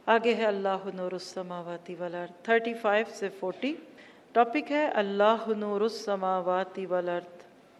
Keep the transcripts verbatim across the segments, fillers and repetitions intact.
آگے ہے اللہ نور السماواتی والارض، تھرٹی فائیو سے فورٹی. ٹاپک ہے اللہ نور السماواتی والارض.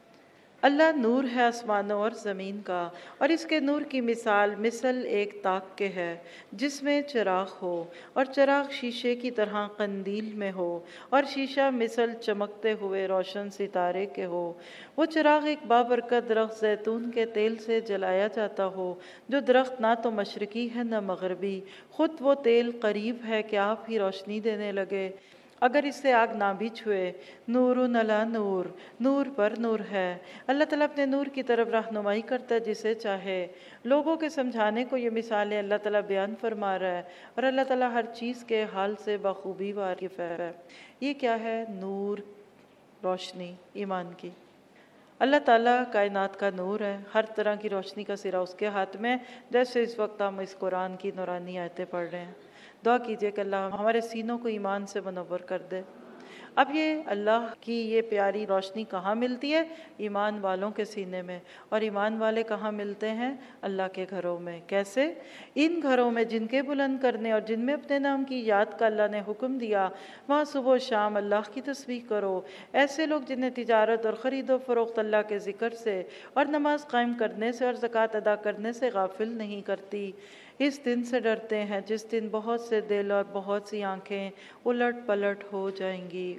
اللہ نور ہے آسمانوں اور زمین کا، اور اس کے نور کی مثال مثل ایک تاک کے ہے جس میں چراغ ہو، اور چراغ شیشے کی طرح قندیل میں ہو، اور شیشہ مثل چمکتے ہوئے روشن ستارے کے ہو. وہ چراغ ایک بابرکت درخت زیتون کے تیل سے جلایا جاتا ہو، جو درخت نہ تو مشرقی ہے نہ مغربی. خود وہ تیل قریب ہے کہ آپ ہی روشنی دینے لگے، اگر اس سے آگ نہ بھی چھوئے. نور علی نور، نور پر نور ہے. اللہ تعالیٰ اپنے نور کی طرف رہنمائی کرتا ہے جسے چاہے. لوگوں کے سمجھانے کو یہ مثالیں اللہ تعالیٰ بیان فرما رہا ہے، اور اللہ تعالیٰ ہر چیز کے حال سے بخوبی واقف ہے. یہ کیا ہے؟ نور، روشنی ایمان کی. اللہ تعالیٰ کائنات کا نور ہے، ہر طرح کی روشنی کا سرا اس کے ہاتھ میں. جیسے اس وقت ہم اس قرآن کی نورانی آیتیں پڑھ رہے ہیں، دعا کیجئے کہ اللہ ہمارے سینوں کو ایمان سے منور کر دے. اب یہ اللہ کی یہ پیاری روشنی کہاں ملتی ہے؟ ایمان والوں کے سینے میں. اور ایمان والے کہاں ملتے ہیں؟ اللہ کے گھروں میں. کیسے؟ ان گھروں میں جن کے بلند کرنے اور جن میں اپنے نام کی یاد کا اللہ نے حکم دیا، وہاں صبح و شام اللہ کی تسبیح کرو. ایسے لوگ جنہیں تجارت اور خرید و فروخت اللہ کے ذکر سے اور نماز قائم کرنے سے اور زکوٰۃ ادا کرنے سے غافل نہیں کرتی. اس دن سے ڈرتے ہیں جس دن بہت سے دل اور بہت سی آنکھیں الٹ پلٹ ہو جائیں گی،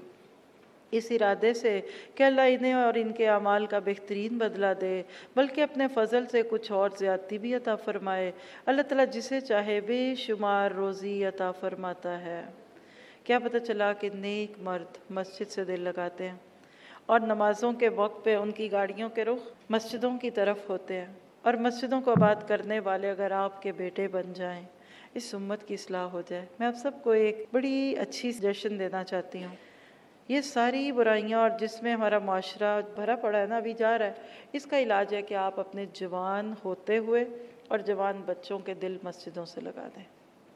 اس ارادے سے کہ اللہ انہیں اور ان کے اعمال کا بہترین بدلہ دے، بلکہ اپنے فضل سے کچھ اور زیادتی بھی عطا فرمائے. اللہ تعالیٰ جسے چاہے بے شمار روزی عطا فرماتا ہے. کیا پتہ چلا کہ نیک مرد مسجد سے دل لگاتے ہیں، اور نمازوں کے وقت پہ ان کی گاڑیوں کے رخ مسجدوں کی طرف ہوتے ہیں. اور مسجدوں کو آباد کرنے والے اگر آپ کے بیٹے بن جائیں، اس امت کی اصلاح ہو جائے. میں آپ سب کو ایک بڑی اچھی سجیشن دینا چاہتی ہوں. یہ ساری برائیاں اور جس میں ہمارا معاشرہ بھرا پڑا ہے نا، ابھی جا رہا ہے، اس کا علاج ہے کہ آپ اپنے جوان ہوتے ہوئے اور جوان بچوں کے دل مسجدوں سے لگا دیں.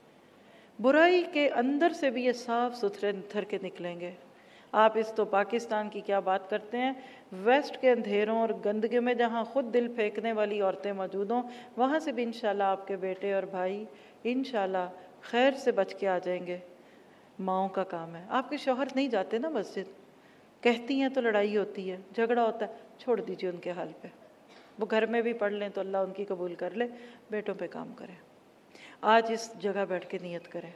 برائی کے اندر سے بھی یہ صاف ستھرے نتھر کے نکلیں گے. آپ اس تو پاکستان کی کیا بات کرتے ہیں، ویسٹ کے اندھیروں اور گندگی میں جہاں خود دل پھینکنے والی عورتیں موجود ہوں، وہاں سے بھی انشاءاللہ آپ کے بیٹے اور بھائی انشاءاللہ خیر سے بچ کے آ جائیں گے. ماؤں کا کام ہے. آپ کے شوہر نہیں جاتے نا مسجد، کہتی ہیں تو لڑائی ہوتی ہے، جھگڑا ہوتا ہے، چھوڑ دیجیے ان کے حال پہ. وہ گھر میں بھی پڑھ لیں تو اللہ ان کی قبول کر لے. بیٹوں پہ کام کریں. آج اس جگہ بیٹھ کے نیت کریں.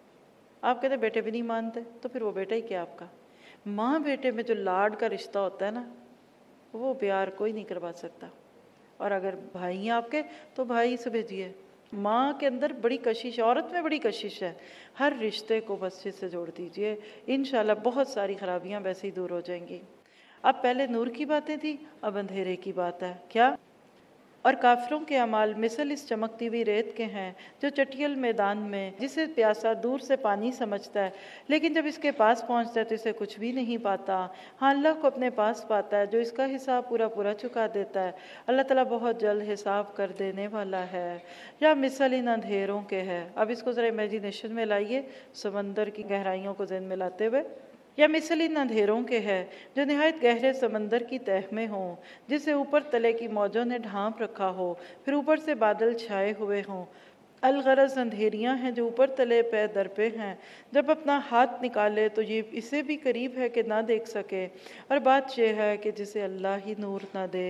آپ کہتے ہیں بیٹے بھی نہیں مانتے، تو پھر وہ بیٹا ہی کیا آپ کا؟ ماں بیٹے میں جو لاڈ کا رشتہ ہوتا ہے نا، وہ پیار کوئی نہیں کروا سکتا. اور اگر بھائی ہیں آپ کے تو بھائی سے بھیجیے. ماں کے اندر بڑی کشش، عورت میں بڑی کشش ہے. ہر رشتے کو مسجد سے جوڑ دیجئے، انشاءاللہ بہت ساری خرابیاں ویسے ہی دور ہو جائیں گی. اب پہلے نور کی باتیں تھی، اب اندھیرے کی بات ہے. کیا؟ اور کافروں کے اعمال مثل اس چمکتی ہوئی ریت کے ہیں جو چٹیل میدان میں، جسے پیاسا دور سے پانی سمجھتا ہے، لیکن جب اس کے پاس پہنچتا ہے تو اسے کچھ بھی نہیں پاتا. ہاں، اللہ کو اپنے پاس پاتا ہے جو اس کا حساب پورا پورا چکا دیتا ہے. اللہ تعالیٰ بہت جلد حساب کر دینے والا ہے. یا مثل ان اندھیروں کے ہے. اب اس کو ذرا امیجینیشن میں لائیے، سمندر کی گہرائیوں کو ذہن میں لاتے ہوئے. یا مثل ان اندھیروں کے ہے جو نہایت گہرے سمندر کی تہہ میں ہوں، جسے اوپر تلے کی موجوں نے ڈھانپ رکھا ہو، پھر اوپر سے بادل چھائے ہوئے ہوں. الغرض اندھیریاں ہیں جو اوپر تلے پہ در پہ ہیں. جب اپنا ہاتھ نکالے تو یہ اسے بھی قریب ہے کہ نہ دیکھ سکے. اور بات یہ ہے کہ جسے اللہ ہی نور نہ دے،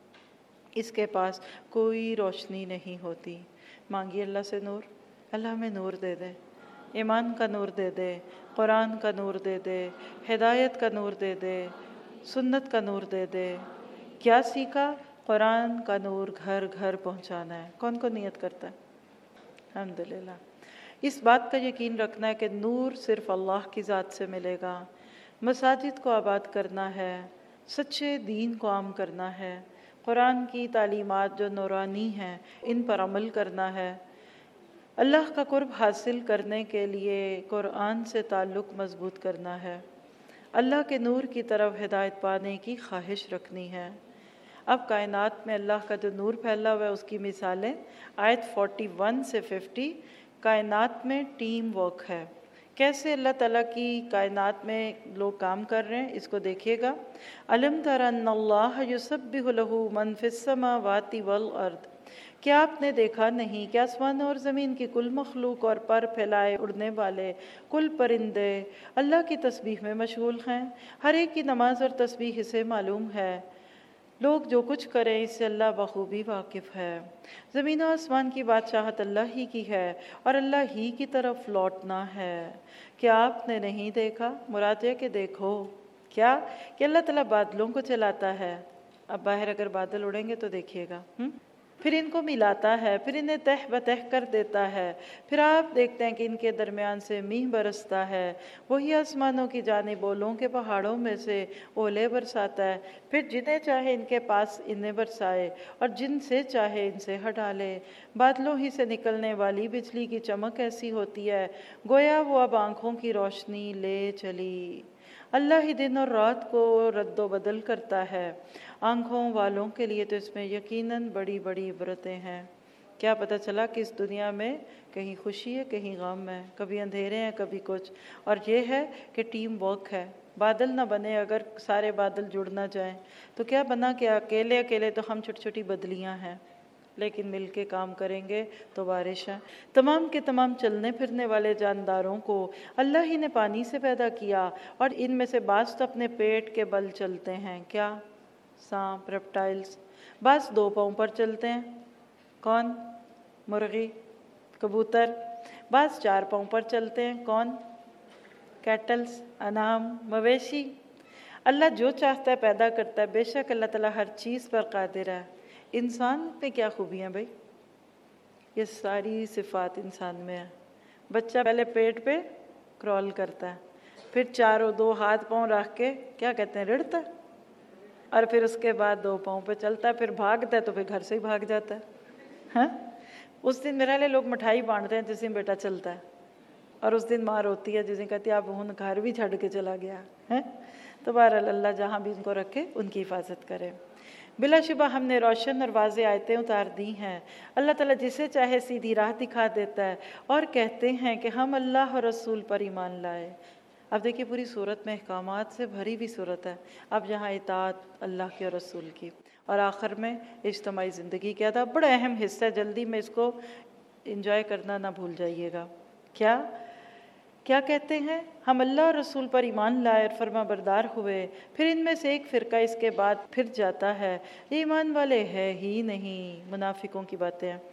اس کے پاس کوئی روشنی نہیں ہوتی. مانگیے اللہ سے نور. اللہ ہمیں نور دے دے، ایمان کا نور دے دے، قرآن کا نور دے دے، ہدایت کا نور دے دے، سنت کا نور دے دے. کیا سیکھا؟ قرآن کا نور گھر گھر پہنچانا ہے. کون کون نیت کرتا ہے؟ الحمدللہ. اس بات کا یقین رکھنا ہے کہ نور صرف اللہ کی ذات سے ملے گا. مساجد کو آباد کرنا ہے، سچے دین کو عام کرنا ہے، قرآن کی تعلیمات جو نورانی ہیں ان پر عمل کرنا ہے. اللہ کا قرب حاصل کرنے کے لیے قرآن سے تعلق مضبوط کرنا ہے. اللہ کے نور کی طرف ہدایت پانے کی خواہش رکھنی ہے. اب کائنات میں اللہ کا جو نور پھیلا ہوا ہے اس کی مثالیں آیت فورٹی ون سے ففٹی. کائنات میں ٹیم ورک ہے. کیسے اللہ تعالیٰ کی کائنات میں لوگ کام کر رہے ہیں اس کو دیکھیے گا. الم تر ان اللہ یسبح لہ من فی السماوات والارض. کیا آپ نے دیکھا نہیں کہ آسمانوں اور زمین کی کل مخلوق اور پر پھیلائے اڑنے والے کل پرندے اللہ کی تسبیح میں مشغول ہیں؟ ہر ایک کی نماز اور تسبیح اسے معلوم ہے۔ لوگ جو کچھ کریں اس سے اللہ بخوبی واقف ہے۔ زمین و آسمان کی بادشاہت اللہ ہی کی ہے اور اللہ ہی کی طرف لوٹنا ہے۔ کیا آپ نے نہیں دیکھا؟ مراد یہ کہ دیکھو کیا کہ اللہ تعالیٰ بادلوں کو چلاتا ہے۔ اب باہر اگر بادل اڑیں گے تو دیکھیے گا، پھر ان کو ملاتا ہے، پھر انہیں تہ بتہ کر دیتا ہے، پھر آپ دیکھتے ہیں کہ ان کے درمیان سے میہ برستا ہے۔ وہی آسمانوں کی جانب اولوں کے پہاڑوں میں سے اولے برساتا ہے، پھر جنہیں چاہے ان کے پاس انہیں برسائے اور جن سے چاہے ان سے ہٹا لے۔ بادلوں ہی سے نکلنے والی بجلی کی چمک ایسی ہوتی ہے گویا وہ اب آنکھوں کی روشنی لے چلی۔ اللہ ہی دن اور رات کو رد و بدل کرتا ہے۔ آنکھوں والوں کے لیے تو اس میں یقیناً بڑی بڑی عبرتیں ہیں۔ کیا پتہ چلا کہ اس دنیا میں کہیں خوشی ہے کہیں غم ہے، کبھی اندھیرے ہیں کبھی کچھ، اور یہ ہے کہ ٹیم ورک ہے۔ بادل نہ بنے اگر سارے بادل جڑ نہ جائیں تو کیا بنا کہ اکیلے اکیلے تو ہم چھوٹی چھوٹی بدلیاں ہیں، لیکن مل کے کام کریں گے تو بارش ہے۔ تمام کے تمام چلنے پھرنے والے جانداروں کو اللہ ہی نے پانی سے پیدا کیا اور ان میں سے بعض تو اپنے پیٹ کے بل چلتے ہیں۔ کیا؟ سانپ، ریپٹائلز۔ بعض دو پاؤں پر چلتے ہیں، کون؟ مرغی، کبوتر۔ بعض چار پاؤں پر چلتے ہیں، کون؟ کیٹلز، انعام، مویشی۔ اللہ جو چاہتا ہے پیدا کرتا ہے۔ بے شک اللہ تعالیٰ ہر چیز پر قادر ہے۔ انسان میں کیا خوبیاں بھائی؟ یہ ساری صفات انسان میں ہے۔ بچہ پہلے پیٹ پہ کرول کرتا ہے، پھر چاروں دو ہاتھ پاؤں رکھ کے کیا کہتے ہیں رڑتا ہے، اور پھر اس کے بعد دو پاؤں پہ چلتا ہے، پھر بھاگتا ہے تو پھر گھر سے ہی بھاگ جاتا ہے۔ ہاں اس دن میرے لئے لوگ مٹھائی بانٹتے ہیں جس دن بیٹا چلتا ہے، اور اس دن مار ہوتی ہے جس دن کہتی ہے اب ہن گھر بھی چھڑ کے چلا گیا ہے۔ تو بہرحال اللہ جہاں بھی ان کو رکھے ان کی حفاظت کرے۔ بلا شبہ ہم نے روشن اور واضح آیتیں اتار دی ہیں۔ اللہ تعالیٰ جسے چاہے سیدھی راہ دکھا دیتا ہے، اور کہتے ہیں کہ ہم اللہ اور رسول پر ایمان لائے۔ اب دیکھیے پوری صورت میں احکامات سے بھری بھی صورت ہے۔ اب یہاں اطاعت اللہ کے اور رسول کی، اور آخر میں اجتماعی زندگی کا تھا، بڑا اہم حصہ ہے، جلدی میں اس کو انجوائے کرنا نہ بھول جائیے گا۔ کیا کیا کہتے ہیں؟ ہم اللہ اور رسول پر ایمان لائے اور فرما بردار ہوئے، پھر ان میں سے ایک فرقہ اس کے بعد پھر جاتا ہے، یہ ایمان والے ہے ہی نہیں، منافقوں کی باتیں ہیں۔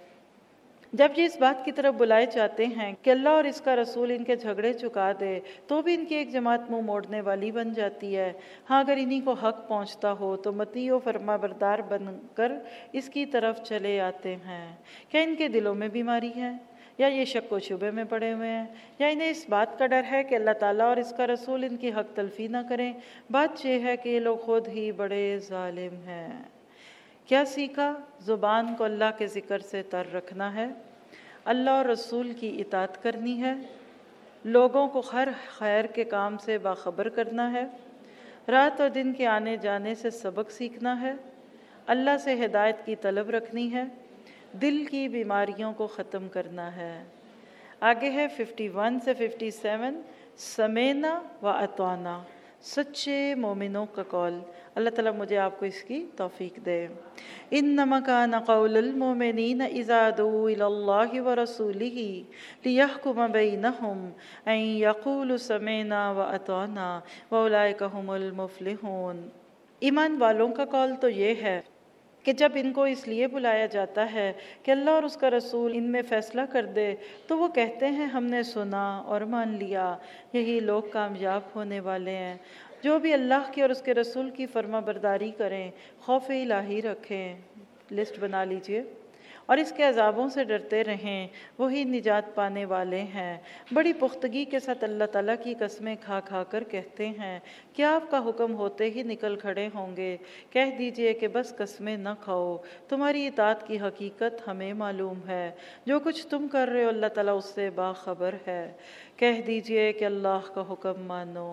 جب یہ اس بات کی طرف بلائے جاتے ہیں کہ اللہ اور اس کا رسول ان کے جھگڑے چکا دے، تو بھی ان کی ایک جماعت منہ موڑنے والی بن جاتی ہے۔ ہاں اگر انہی کو حق پہنچتا ہو تو مطیع و فرما بردار بن کر اس کی طرف چلے آتے ہیں۔ کیا ان کے دلوں میں بیماری ہے، یا یہ شک و شبے میں پڑے ہوئے ہیں، یا انہیں اس بات کا ڈر ہے کہ اللہ تعالیٰ اور اس کا رسول ان کی حق تلفی نہ کریں؟ بات یہ ہے کہ یہ لوگ خود ہی بڑے ظالم ہیں۔ کیا سیکھا؟ زبان کو اللہ کے ذکر سے تر رکھنا ہے، اللہ اور رسول کی اطاعت کرنی ہے، لوگوں کو ہر خیر کے کام سے باخبر کرنا ہے، رات اور دن کے آنے جانے سے سبق سیکھنا ہے، اللہ سے ہدایت کی طلب رکھنی ہے، دل کی بیماریوں کو ختم کرنا ہے۔ آگے ہے ففٹی ون سے ففٹی سیون، سمینا و اطعنا، سچے مومنوں کا قول۔ اللہ تعالیٰ مجھے آپ کو اس کی توفیق دے۔ انما کان قول المؤمنین اذا دعوا الی اللہ ورسولہ لیحکم بینہم ان یقولوا سمعنا واطعنا واولئک ھم المفلحون۔ ایمان والوں کا قول تو یہ ہے کہ جب ان کو اس لیے بلایا جاتا ہے کہ اللہ اور اس کا رسول ان میں فیصلہ کر دے تو وہ کہتے ہیں ہم نے سنا اور مان لیا، یہی لوگ کامیاب ہونے والے ہیں۔ جو بھی اللہ کی اور اس کے رسول کی فرما برداری کریں، خوف الہی رکھیں، لسٹ بنا لیجئے، اور اس کے عذابوں سے ڈرتے رہیں، وہی نجات پانے والے ہیں۔ بڑی پختگی کے ساتھ اللہ تعالیٰ کی قسمیں کھا کھا کر کہتے ہیں کیا آپ کا حکم ہوتے ہی نکل کھڑے ہوں گے؟ کہہ دیجئے کہ بس قسمیں نہ کھاؤ، تمہاری اطاعت کی حقیقت ہمیں معلوم ہے، جو کچھ تم کر رہے ہو اللہ تعالیٰ اس سے باخبر ہے۔ کہہ دیجئے کہ اللہ کا حکم مانو،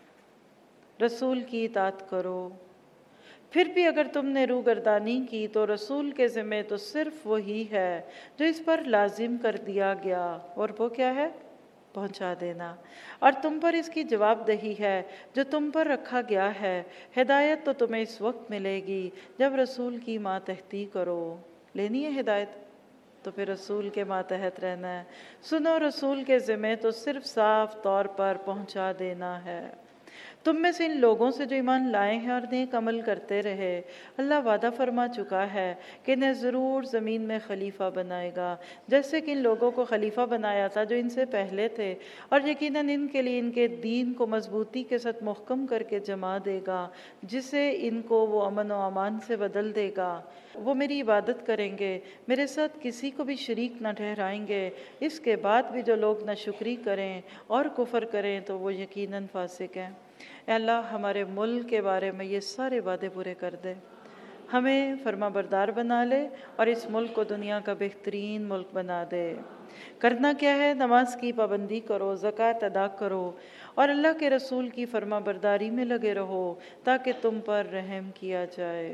رسول کی اطاعت کرو، پھر بھی اگر تم نے روگردانی کی تو رسول کے ذمہ تو صرف وہی ہے جو اس پر لازم کر دیا گیا، اور وہ کیا ہے؟ پہنچا دینا، اور تم پر اس کی جواب دہی ہے جو تم پر رکھا گیا ہے۔ ہدایت تو تمہیں اس وقت ملے گی جب رسول کی ماتحتی کرو۔ لینی ہے ہدایت تو پھر رسول کے ماتحت رہنا ہے. سنو رسول کے ذمے تو صرف صاف طور پر پہنچا دینا ہے. تم میں سے ان لوگوں سے جو ایمان لائے ہیں اور نیک عمل کرتے رہے، اللہ وعدہ فرما چکا ہے کہ انہیں ضرور زمین میں خلیفہ بنائے گا، جیسے کہ ان لوگوں کو خلیفہ بنایا تھا جو ان سے پہلے تھے، اور یقیناً ان کے لیے ان کے دین کو مضبوطی کے ساتھ محکم کر کے جما دے گا، جسے ان کو وہ امن و امان سے بدل دے گا. وہ میری عبادت کریں گے، میرے ساتھ کسی کو بھی شریک نہ ٹھہرائیں گے. اس کے بعد بھی جو لوگ ناشکری کریں اور کفر کریں تو وہ یقیناً فاسق ہیں. اے اللہ ہمارے ملک کے بارے میں یہ سارے وعدے پورے کر دے، ہمیں فرما بردار بنا لے اور اس ملک کو دنیا کا بہترین ملک بنا دے. کرنا کیا ہے؟ نماز کی پابندی کرو، زکوٰۃ ادا کرو اور اللہ کے رسول کی فرما برداری میں لگے رہو تاکہ تم پر رحم کیا جائے.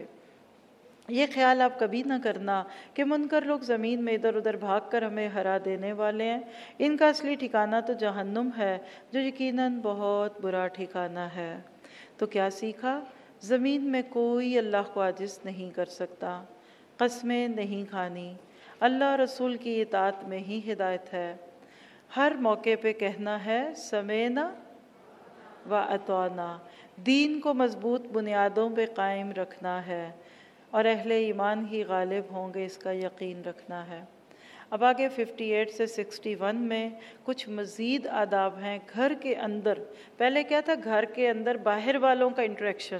یہ خیال آپ کبھی نہ کرنا کہ منکر لوگ زمین میں ادھر ادھر بھاگ کر ہمیں ہرا دینے والے ہیں. ان کا اصلی ٹھکانہ تو جہنم ہے جو یقیناً بہت برا ٹھکانہ ہے. تو کیا سیکھا؟ زمین میں کوئی اللہ کو عاجز نہیں کر سکتا. قسمیں نہیں کھانی، اللہ رسول کی اطاعت میں ہی ہدایت ہے. ہر موقع پہ کہنا ہے سمینا و اطعنا. دین کو مضبوط بنیادوں پہ قائم رکھنا ہے اور اہل ایمان ہی غالب ہوں گے، اس کا یقین رکھنا ہے. اب آگے اٹھاون سے اکسٹھ میں کچھ مزید آداب ہیں گھر کے اندر. پہلے کیا تھا؟ گھر کے اندر باہر والوں کا انٹریکشن،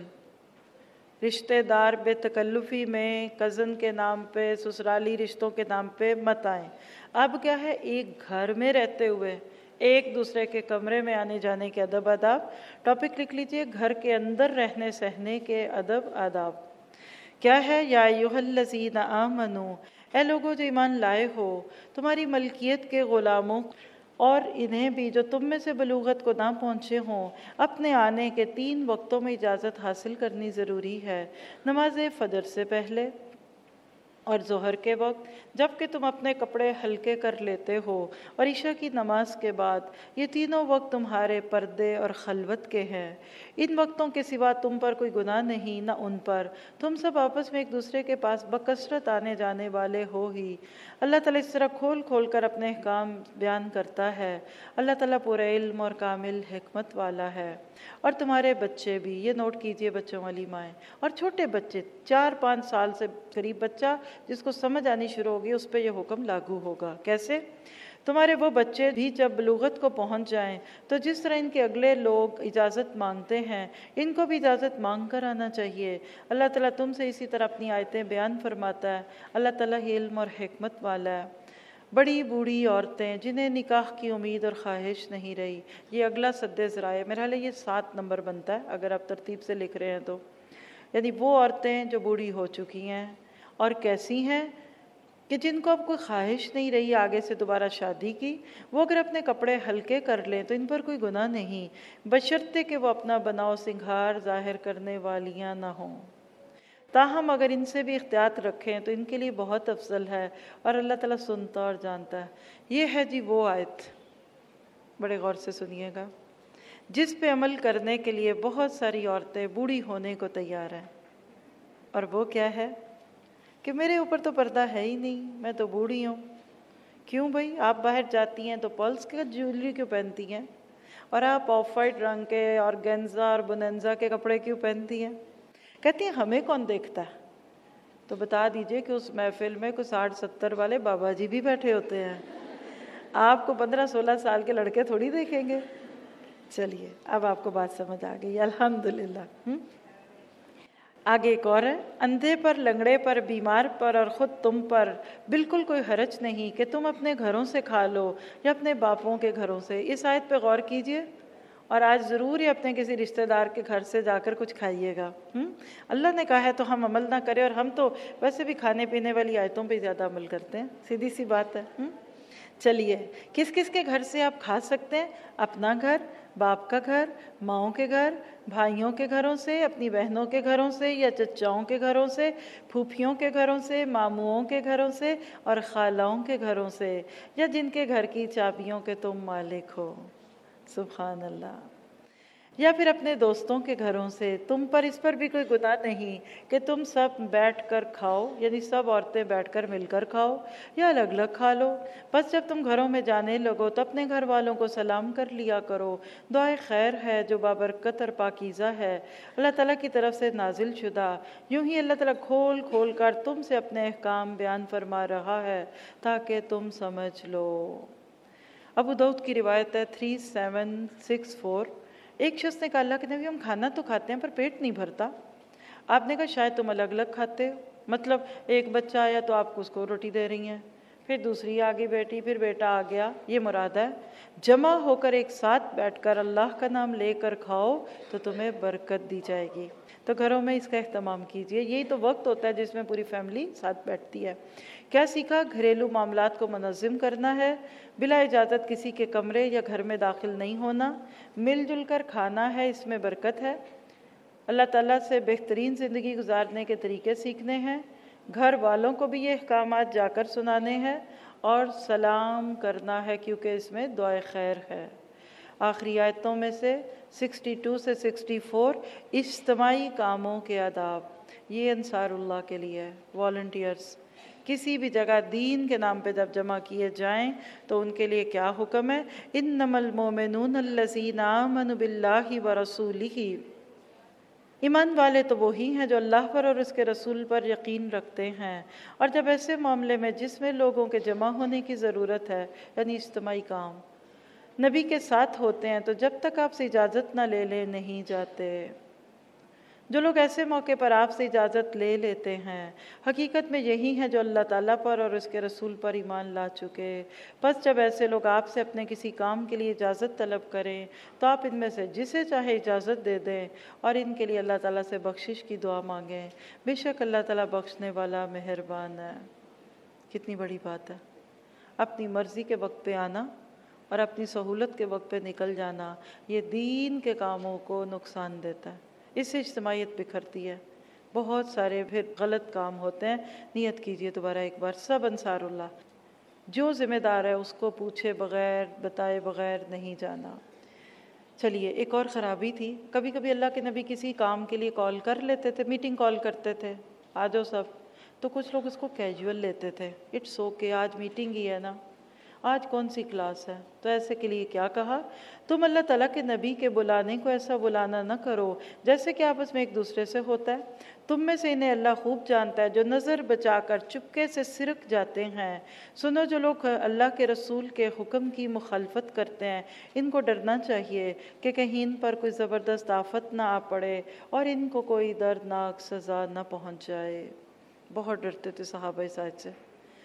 رشتہ دار بے تکلفی میں کزن کے نام پہ، سسرالی رشتوں کے نام پہ مت آئیں. اب کیا ہے؟ ایک گھر میں رہتے ہوئے ایک دوسرے کے کمرے میں آنے جانے کے ادب آداب. ٹاپک لکھ لیجئے، گھر کے اندر رہنے سہنے کے ادب آداب. کیا ہے؟ یا ایھا الذین آمنو، اے لوگوں جو ایمان لائے ہو، تمہاری ملکیت کے غلاموں اور انہیں بھی جو تم میں سے بلوغت کو نہ پہنچے ہوں، اپنے آنے کے تین وقتوں میں اجازت حاصل کرنی ضروری ہے. نماز فجر سے پہلے اور ظہر کے وقت، جب کہ تم اپنے کپڑے ہلکے کر لیتے ہو، اور عشاء کی نماز کے بعد. یہ تینوں وقت تمہارے پردے اور خلوت کے ہیں. ان وقتوں کے سوا تم پر کوئی گناہ نہیں، نہ ان پر. تم سب آپس میں ایک دوسرے کے پاس بکثرت آنے جانے والے ہو ہی. اللہ تعالیٰ اس طرح کھول کھول کر اپنے احکام بیان کرتا ہے. اللہ تعالیٰ پورا علم اور کامل حکمت والا ہے. اور تمہارے بچے بھی، یہ نوٹ کیجئے بچوں والی مائیں، اور چھوٹے بچے چار پانچ سال سے قریب بچہ جس کو سمجھ آنی شروع ہوگی اس پہ یہ حکم لاگو ہوگا. کیسے؟ تمہارے وہ بچے بھی جب بلوغت کو پہنچ جائیں تو جس طرح ان کے اگلے لوگ اجازت مانگتے ہیں، ان کو بھی اجازت مانگ کر آنا چاہیے. اللہ تعالیٰ تم سے اسی طرح اپنی آیتیں بیان فرماتا ہے. اللہ تعالیٰ ہی علم اور حکمت والا ہے. بڑی بوڑھی عورتیں جنہیں نکاح کی امید اور خواہش نہیں رہی، یہ اگلا سد ذرائع میرا حال ہے یہ سات نمبر بنتا ہے اگر آپ ترتیب سے لکھ رہے ہیں تو. یعنی وہ عورتیں جو بوڑھی ہو چکی ہیں اور کیسی ہیں کہ جن کو اب کوئی خواہش نہیں رہی آگے سے دوبارہ شادی کی، وہ اگر اپنے کپڑے ہلکے کر لیں تو ان پر کوئی گناہ نہیں، بشرطے کہ وہ اپنا بناؤ سنگھار ظاہر کرنے والیاں نہ ہوں. تاہم اگر ان سے بھی احتیاط رکھیں تو ان کے لیے بہت افضل ہے، اور اللہ تعالیٰ سنتا اور جانتا ہے. یہ ہے جی وہ آیت، بڑے غور سے سنیے گا، جس پہ عمل کرنے کے لیے بہت ساری عورتیں بوڑھی ہونے کو تیار ہیں. اور وہ کیا ہے کہ میرے اوپر تو پردہ ہے ہی نہیں، میں تو بوڑھی ہوں. کیوں بھائی؟ آپ باہر جاتی ہیں تو پرلس کا جیولری کیوں پہنتی ہیں؟ اور آپ آف وائٹ رنگ کے اور گینزا اور بنینزا کے کپڑے کیوں پہنتی ہیں؟ کہتی ہیں ہمیں کون دیکھتا ہے؟ تو بتا دیجئے کہ اس محفل میں کوئی ساٹھ ستر والے بابا جی بھی بیٹھے ہوتے ہیں، آپ کو پندرہ سولہ سال کے لڑکے تھوڑی دیکھیں گے. چلیے اب آپ کو بات سمجھ آ گئی الحمدللہ. آگے ایک اور ہے، اندھے پر، لنگڑے پر، بیمار پر اور خود تم پر بالکل کوئی حرج نہیں کہ تم اپنے گھروں سے کھا لو یا اپنے باپوں کے گھروں سے. اس آیت پہ غور کیجئے، اور آج ضرور ہی اپنے کسی رشتہ دار کے گھر سے جا کر کچھ کھائیے گا. اللہ نے کہا ہے تو ہم عمل نہ کریں، اور ہم تو ویسے بھی کھانے پینے والی آیتوں پہ زیادہ عمل کرتے ہیں، سیدھی سی بات ہے. چلیے، کس کس کے گھر سے آپ کھا سکتے ہیں؟ اپنا گھر، باپ کا گھر، ماؤں کے گھر، بھائیوں کے گھروں سے، اپنی بہنوں کے گھروں سے یا چچاؤں کے گھروں سے، پھوپھیوں کے گھروں سے، ماموؤں کے گھروں سے اور خالاؤں کے گھروں سے، یا جن کے گھر کی چابیوں کے تم مالک ہو. سبحان اللہ. یا پھر اپنے دوستوں کے گھروں سے، تم پر اس پر بھی کوئی گناہ نہیں کہ تم سب بیٹھ کر کھاؤ، یعنی سب عورتیں بیٹھ کر مل کر کھاؤ یا الگ الگ کھا لو۔ بس جب تم گھروں میں جانے لگو تو اپنے گھر والوں کو سلام کر لیا کرو، دعائے خیر ہے جو بابرکت اور پاکیزہ ہے، اللہ تعالیٰ کی طرف سے نازل شدہ۔ یوں ہی اللہ تعالیٰ کھول کھول کر تم سے اپنے احکام بیان فرما رہا ہے تاکہ تم سمجھ لو۔ ابو داؤد کی روایت ہے تھری سیون سکس فور۔ ایک شخص نے کہا اللہ کے نبی ہم کھانا تو کھاتے ہیں پر پیٹ نہیں بھرتا۔ آپ نے کہا شاید تم الگ الگ کھاتے ہو، مطلب ایک بچہ آیا تو آپ کو اس کو روٹی دے رہی ہیں، پھر دوسری آگے بیٹھی، پھر بیٹا آ گیا، یہ مراد ہے۔ جمع ہو کر ایک ساتھ بیٹھ کر اللہ کا نام لے کر کھاؤ تو تمہیں برکت دی جائے گی۔ تو گھروں میں اس کا اہتمام کیجیے، یہی تو وقت ہوتا ہے جس میں پوری فیملی ساتھ بیٹھتی ہے۔ کیا سیکھا؟ گھریلو معاملات کو منظم کرنا ہے، بلا اجازت کسی کے کمرے یا گھر میں داخل نہیں ہونا، مل جل کر کھانا ہے، اس میں برکت ہے، اللہ تعالیٰ سے بہترین زندگی گزارنے کے طریقے سیکھنے ہیں، گھر والوں کو بھی یہ احکامات جا کر سنانے ہیں، اور سلام کرنا ہے کیونکہ اس میں دعائے خیر ہے۔ آخری آیتوں میں سے سکسٹی ٹو سے سکسٹی فور اجتماعی کاموں کے آداب، یہ انصار اللہ کے لیے ہے، والنٹیئرز۔ کسی بھی جگہ دین کے نام پہ جب جمع کیے جائیں تو ان کے لیے کیا حکم ہے؟ انما المؤمنون الذین آمنوا باللہ ورسولہ، ایمان والے تو وہی ہیں جو اللہ پر اور اس کے رسول پر یقین رکھتے ہیں۔ اور جب ایسے معاملے میں جس میں لوگوں کے جمع ہونے کی ضرورت ہے، یعنی اجتماعی کام، نبی کے ساتھ ہوتے ہیں تو جب تک آپ سے اجازت نہ لے لیں نہیں جاتے۔ جو لوگ ایسے موقع پر آپ سے اجازت لے لیتے ہیں حقیقت میں یہی ہیں جو اللہ تعالیٰ پر اور اس کے رسول پر ایمان لا چکے۔ پس جب ایسے لوگ آپ سے اپنے کسی کام کے لیے اجازت طلب کریں تو آپ ان میں سے جسے چاہے اجازت دے دیں اور ان کے لیے اللہ تعالیٰ سے بخشش کی دعا مانگیں، بے شک اللہ تعالیٰ بخشنے والا مہربان ہے۔ کتنی بڑی بات ہے، اپنی مرضی کے وقت پہ آنا اور اپنی سہولت کے وقت پہ نکل جانا، یہ دین کے کاموں کو نقصان دیتا ہے، اس سے اجتماعیت بکھرتی ہے، بہت سارے پھر غلط کام ہوتے ہیں۔ نیت کیجئے دوبارہ ایک بار، سب انصار اللہ، جو ذمہ دار ہے اس کو پوچھے بغیر بتائے بغیر نہیں جانا۔ چلیے ایک اور خرابی تھی، کبھی کبھی اللہ کے نبی کسی کام کے لیے کال کر لیتے تھے، میٹنگ کال کرتے تھے، آ جاؤ سب، تو کچھ لوگ اس کو کیجول لیتے تھے، اٹس اوکے آج میٹنگ ہی ہے نا، آج کون سی کلاس ہے، تو ایسے کے لیے کیا کہا؟ تم اللہ تعالیٰ کے نبی کے بلانے کو ایسا بلانا نہ کرو جیسے کہ آپس میں ایک دوسرے سے ہوتا ہے۔ تم میں سے انہیں اللہ خوب جانتا ہے جو نظر بچا کر چپکے سے سرک جاتے ہیں۔ سنو جو لوگ اللہ کے رسول کے حکم کی مخالفت کرتے ہیں ان کو ڈرنا چاہیے کہ کہیں ان پر کوئی زبردست آفت نہ آ پڑے اور ان کو کوئی دردناک سزا نہ پہنچ جائے۔ بہت ڈرتے تھے صحابہ اس آیت سے،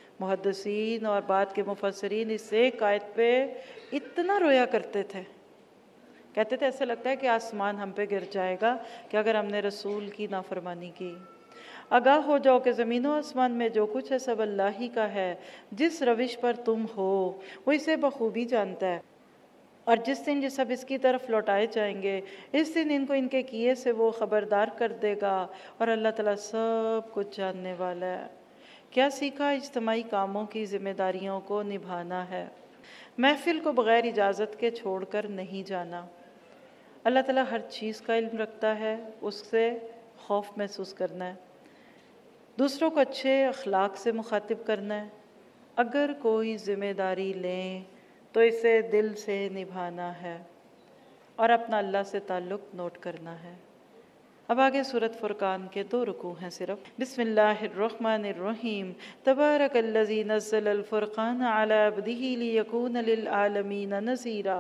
محدثین اور بعد کے مفسرین اس ایک آیت پہ اتنا رویا کرتے تھے، کہتے تھے ایسا لگتا ہے کہ آسمان ہم پہ گر جائے گا کہ اگر ہم نے رسول کی نافرمانی کی۔ آگاہ ہو جاؤ کہ زمین و آسمان میں جو کچھ ہے سب اللہ ہی کا ہے، جس روش پر تم ہو وہ اسے بخوبی جانتا ہے، اور جس دن یہ سب اس کی طرف لوٹائے جائیں گے اس دن ان کو ان کے کیے سے وہ خبردار کر دے گا، اور اللہ تعالیٰ سب کچھ جاننے والا ہے۔ کیا سیکھا؟ اجتماعی کاموں کی ذمہ داریوں کو نبھانا ہے، محفل کو بغیر اجازت کے چھوڑ کر نہیں جانا۔ اللہ تعالیٰ ہر چیز کا علم رکھتا ہے، اس سے خوف محسوس کرنا ہے، دوسروں کو اچھے اخلاق سے مخاطب کرنا ہے، اگر کوئی ذمہ داری لیں تو اسے دل سے نبھانا ہے، اور اپنا اللہ سے تعلق نوٹ کرنا ہے۔ اب آگے سورۃ فرقان کے دو رکوع ہیں صرف۔ بسم اللہ الرحمن الرحیم، تبارک الذی نزل الفرقان علی عبدہ لیکون للعالمین نذیرا۔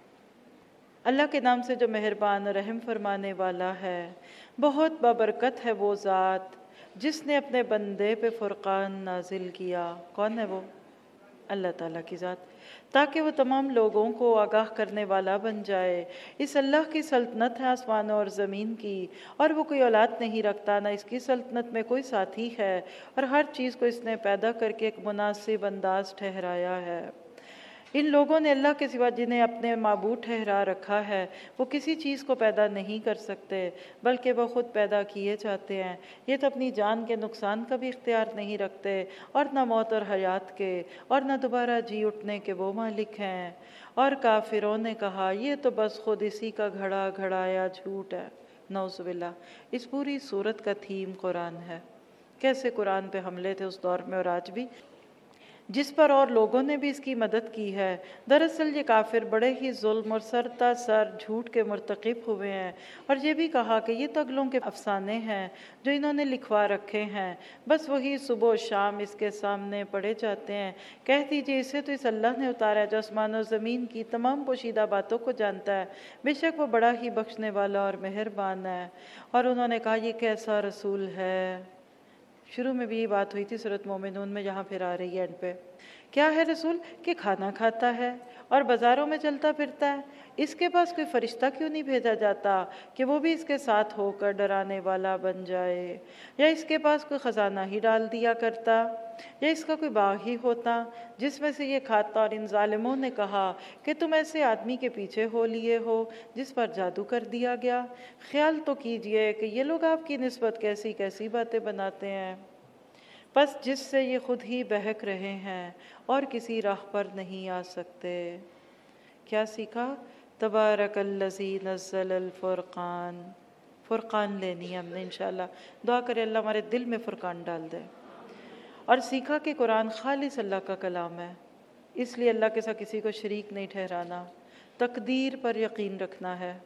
اللہ کے نام سے جو مہربان اور رحم فرمانے والا ہے، بہت بابرکت ہے وہ ذات جس نے اپنے بندے پہ فرقان نازل کیا۔ کون ہے وہ؟ اللہ تعالیٰ کی ذات، تاکہ وہ تمام لوگوں کو آگاہ کرنے والا بن جائے۔ اس اللہ کی سلطنت ہے آسمانوں اور زمین کی، اور وہ کوئی اولاد نہیں رکھتا، نہ اس کی سلطنت میں کوئی ساتھی ہے، اور ہر چیز کو اس نے پیدا کر کے ایک مناسب انداز ٹھہرایا ہے۔ ان لوگوں نے اللہ کے سوا جنہیں اپنے معبود ٹھہرا رکھا ہے وہ کسی چیز کو پیدا نہیں کر سکتے بلکہ وہ خود پیدا کیے جاتے ہیں۔ یہ تو اپنی جان کے نقصان کا بھی اختیار نہیں رکھتے اور نہ موت اور حیات کے اور نہ دوبارہ جی اٹھنے کے وہ مالک ہیں۔ اور کافروں نے کہا یہ تو بس خود اسی کا گھڑا گھڑایا جھوٹ ہے۔ نعوذ باللہ۔ اس پوری صورت کا تھیم قرآن ہے، کیسے قرآن پہ حملے تھے اس دور میں اور آج بھی، جس پر اور لوگوں نے بھی اس کی مدد کی ہے۔ دراصل یہ کافر بڑے ہی ظلم اور سر تا سر جھوٹ کے مرتکب ہوئے ہیں، اور یہ بھی کہا کہ یہ تو اگلوں کے افسانے ہیں جو انہوں نے لکھوا رکھے ہیں، بس وہی صبح و شام اس کے سامنے پڑے جاتے ہیں۔ کہہ دیجئے اسے تو اس اللہ نے اتارا ہے جو آسمان و زمین کی تمام پوشیدہ باتوں کو جانتا ہے، بے شک وہ بڑا ہی بخشنے والا اور مہربان ہے۔ اور انہوں نے کہا یہ کیسا رسول ہے۔ شروع میں بھی یہ بات ہوئی تھی سورۃ مومنون میں، یہاں پھر آ رہی ہے اینڈ پہ۔ کیا ہے رسول کہ کھانا کھاتا ہے اور بازاروں میں چلتا پھرتا ہے، اس کے پاس کوئی فرشتہ کیوں نہیں بھیجا جاتا کہ وہ بھی اس کے ساتھ ہو کر ڈرانے والا بن جائے، یا اس کے پاس کوئی خزانہ ہی ڈال دیا کرتا، یا اس کا کوئی باغ ہی ہوتا جس میں سے یہ کھاتا۔ اور ان ظالموں نے کہا کہ تم ایسے آدمی کے پیچھے ہو لیے ہو جس پر جادو کر دیا گیا۔ خیال تو کیجئے کہ یہ لوگ آپ کی نسبت کیسی کیسی باتیں بناتے ہیں، بس جس سے یہ خود ہی بہک رہے ہیں اور کسی راہ پر نہیں آ سکتے۔ کیا سیکھا؟ تبارک الذی نزل الفرقان، فرقان لینی ہے ہم نے انشاءاللہ۔ دعا کرے اللہ ہمارے دل میں فرقان ڈال دے۔ اور سیکھا کہ قرآن خالص اللہ کا کلام ہے، اس لیے اللہ کے ساتھ کسی کو شریک نہیں ٹھہرانا، تقدیر پر یقین رکھنا ہے،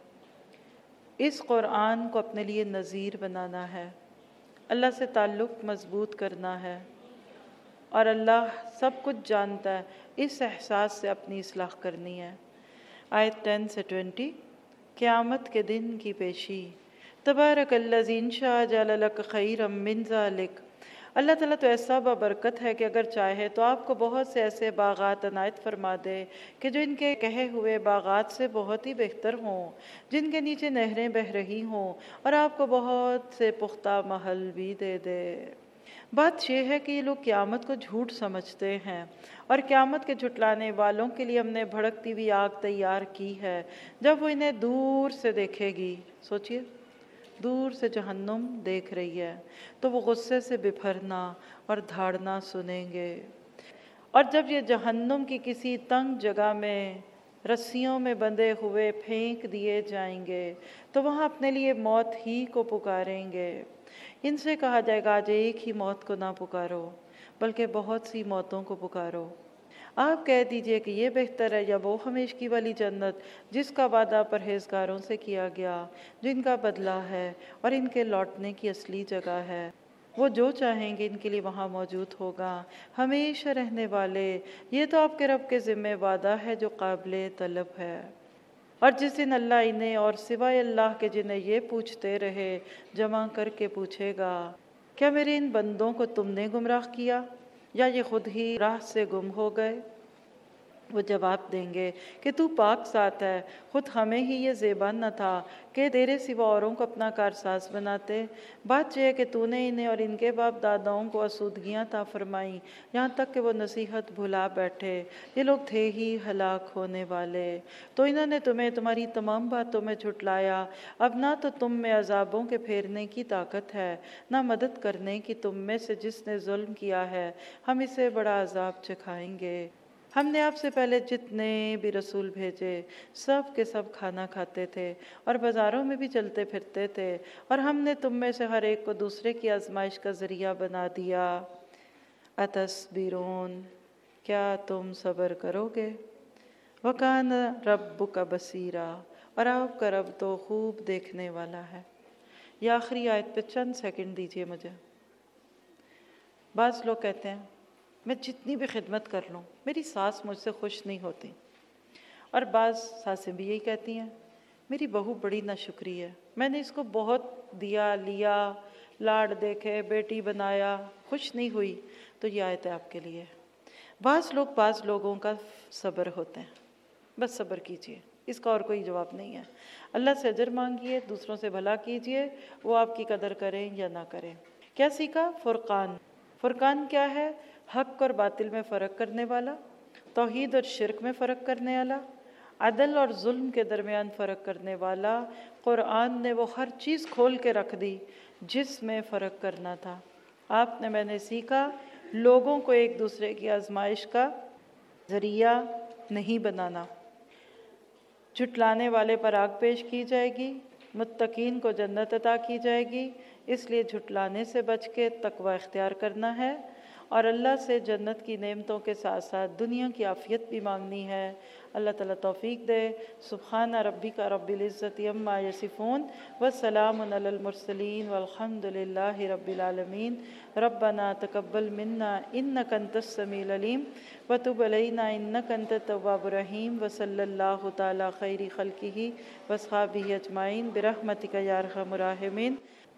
اس قرآن کو اپنے لیے نذیر بنانا ہے، اللہ سے تعلق مضبوط کرنا ہے، اور اللہ سب کچھ جانتا ہے، اس احساس سے اپنی اصلاح کرنی ہے۔ آیت ٹین سے ٹوینٹی، قیامت کے دن کی پیشی۔ تبارک الذی ان شاء جعل لک خیرا من ذلک، اللہ تعالیٰ تو ایسا بابرکت ہے کہ اگر چاہے تو آپ کو بہت سے ایسے باغات عنایت فرما دے کہ جو ان کے کہے ہوئے باغات سے بہت ہی بہتر ہوں، جن کے نیچے نہریں بہہ رہی ہوں، اور آپ کو بہت سے پختہ محل بھی دے دے۔ بات یہ ہے کہ یہ لوگ قیامت کو جھوٹ سمجھتے ہیں، اور قیامت کے جھٹلانے والوں کے لیے ہم نے بھڑکتی ہوئی آگ تیار کی ہے جب وہ انہیں دور سے دیکھے گی۔ سوچئے، دور سے جہنم دیکھ رہی ہے تو وہ غصے سے بپھرنا اور دھاڑنا سنیں گے، اور جب یہ جہنم کی کسی تنگ جگہ میں رسیوں میں بندھے ہوئے پھینک دیے جائیں گے تو وہاں اپنے لیے موت ہی کو پکاریں گے۔ ان سے کہا جائے گا آج ایک ہی موت کو نہ پکارو بلکہ بہت سی موتوں کو پکارو۔ آپ کہہ دیجئے کہ یہ بہتر ہے یا وہ ہمیشگی والی جنت جس کا وعدہ پرہیزگاروں سے کیا گیا، جو ان کا بدلہ ہے اور ان کے لوٹنے کی اصلی جگہ ہے۔ وہ جو چاہیں گے ان کے لیے وہاں موجود ہوگا، ہمیشہ رہنے والے۔ یہ تو آپ کے رب کے ذمہ وعدہ ہے جو قابل طلب ہے۔ اور جس دن اللہ انہیں اور سوائے اللہ کے جنہیں یہ پوچھتے رہے جمع کر کے پوچھے گا، کیا میرے ان بندوں کو تم نے گمراہ کیا یا یہ خود ہی راہ سے گم ہو گئے؟ وہ جواب دیں گے کہ تو پاک ذات ہے، خود ہمیں ہی یہ زیبا نہ تھا کہ تیرے سوا اوروں کو اپنا کارساز بناتے۔ بات یہ ہے کہ تو نے انہیں اور ان کے باپ داداؤں کو آسودگیاں عطا فرمائیں یہاں تک کہ وہ نصیحت بھلا بیٹھے۔ یہ لوگ تھے ہی ہلاک ہونے والے، تو انہوں نے تمہیں تمہاری تمام باتوں میں جھٹلایا۔ اب نہ تو تم میں عذابوں کے پھیرنے کی طاقت ہے، نہ مدد کرنے کی تم میں سے جس نے ظلم کیا ہے، ہم اسے بڑا عذاب چکھائیں گے۔ ہم نے آپ سے پہلے جتنے بھی رسول بھیجے سب کے سب کھانا کھاتے تھے اور بازاروں میں بھی چلتے پھرتے تھے، اور ہم نے تم میں سے ہر ایک کو دوسرے کی آزمائش کا ذریعہ بنا دیا۔ اتصبرون، کیا تم صبر کرو گے؟ وکان ربک بصیرا، اور آپ کا رب تو خوب دیکھنے والا ہے۔ یہ آخری آیت پہ چند سیکنڈ دیجئے مجھے۔ بعض لوگ کہتے ہیں میں جتنی بھی خدمت کر لوں میری ساس مجھ سے خوش نہیں ہوتی، اور بعض ساسیں بھی یہی کہتی ہیں میری بہو بڑی ناشکری ہے، میں نے اس کو بہت دیا لیا، لاڈ دیکھے، بیٹی بنایا، خوش نہیں ہوئی۔ تو یہ آیت ہے آپ کے لیے۔ بعض لوگ بعض لوگوں کا صبر ہوتے ہیں، بس صبر کیجئے، اس کا اور کوئی جواب نہیں ہے۔ اللہ سے اجر مانگیے، دوسروں سے بھلا کیجئے، وہ آپ کی قدر کریں یا نہ کریں۔ کیا سیکھا؟ فرقان۔ فرقان کیا ہے؟ حق اور باطل میں فرق کرنے والا۔ توحید اور شرک میں فرق کرنے والا، عدل اور ظلم کے درمیان فرق کرنے والا۔ قرآن نے وہ ہر چیز کھول کے رکھ دی جس میں فرق کرنا تھا۔ آپ نے میں نے سیکھا لوگوں کو ایک دوسرے کی آزمائش کا ذریعہ نہیں بنانا۔ جھٹلانے والے پر آگ پیش کی جائے گی، متقین کو جنت عطا کی جائے گی، اس لیے جھٹلانے سے بچ کے تقوی اختیار کرنا ہے اور اللہ سے جنت کی نعمتوں کے ساتھ ساتھ دنیا کی عافیت بھی مانگنی ہے۔ اللہ تعالیٰ توفیق دے۔ سبحان ربک رب العزت عما یصفون وسلام علی المرسلین والحمد للہ رب العالمین۔ ربنا تقبل منا انک انت السمیع العلیم وتب علینا انک انت التواب الرحیم وصلی اللہ تعالیٰ خیر خلقہ واصحابہ اجمعین برحمتک یا ارحم الراحمین۔